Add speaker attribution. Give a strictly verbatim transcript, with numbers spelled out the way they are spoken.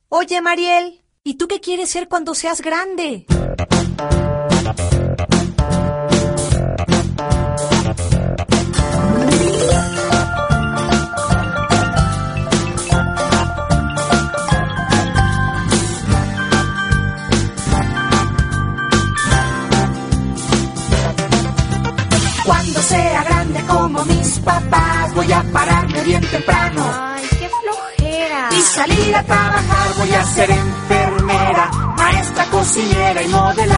Speaker 1: Oye, Mariel, ¿y tú qué quieres ser cuando seas grande?
Speaker 2: Cuando sea grande como mis papás, voy a pararme bien temprano.
Speaker 3: Ay, qué flojera.
Speaker 2: Y salir a trabajar, voy a ser enfermera, maestra, cocinera y modelar.